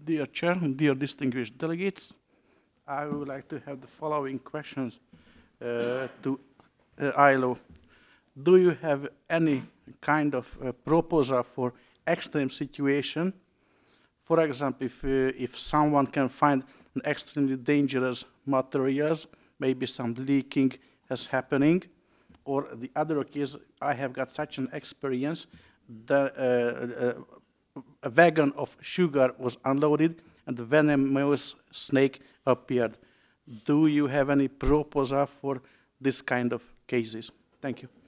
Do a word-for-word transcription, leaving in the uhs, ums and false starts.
Dear Chair, dear distinguished delegates, I would like to have the following questions uh, to uh, I L O. Do you have any kind of uh, proposal for extreme situation? For example, if, uh, if someone can find an extremely dangerous materials, maybe some leaking is happening, or the other case, I have got such an experience that uh, uh, a wagon of sugar was unloaded and the venomous snake appeared. Do you have any proposal for this kind of cases? Thank you.